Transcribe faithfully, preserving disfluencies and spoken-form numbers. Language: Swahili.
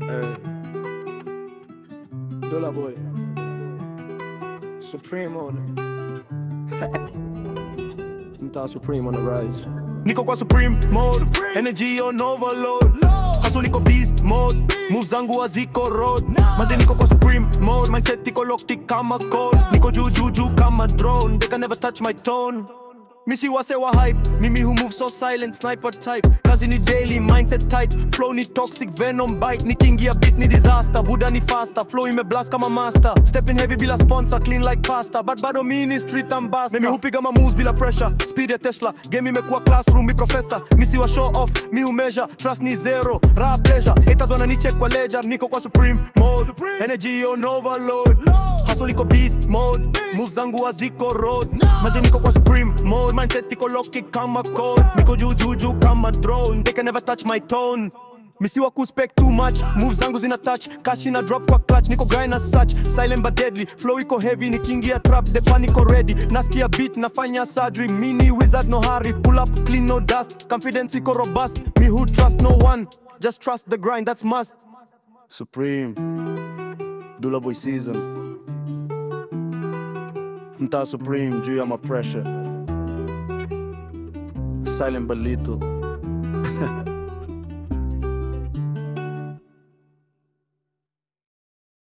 Hey. Dolla Boy Supreme on Mtaa Supreme on the rise. Niko kwa Supreme mode, energy on overload. Hustle niko beast mode, moves zangu haziko road. Maze niko kwa Supreme mode, mindset iko locked kama code. Niko juu juu juu kama drone, they can never touch my tone. Misi wase wa hype, mimi who move so silent, sniper type. Kazi ni daily, mindset tight, flow ni toxic, venom bite. Nikiingia beat ni disaster, buda ni faster, flow ime blast kama master. Stepping heavy bila sponsor, clean like pasta, but bado mimi ni street ambassador. Mimi hupiga ma moves bila pressure, speed ya Tesla. Game imekuwa classroom, mi professor. Misi wa show off, mi hu measure, trust ni zero, raw pleasure. Haters wana ni check kwa ledger, niko kwa Supreme mode, energy on overload. Hustle iko beast mode, moves zangu haziko road. Maze niko kwa Supreme mode, mindset iko locked kama code. Niko juu juu juu kama drone, they can never touch my tone. Misi wa kuspect too much, moves zangu zina touch. Cash ina drop kwa clutch, niko grind as such. Silent but deadly, flow iko heavy. Nikiingia trap, the panic ready. Nasikia beat, nafanya surgery. Mini wizard no hurry, pull up clean no dust. Confidence iko robust, me who trust no one. Just trust the grind, that's must. Supreme Dolla Boy season. Mtaa Supreme juu ya ma pressure. Silent but lethal.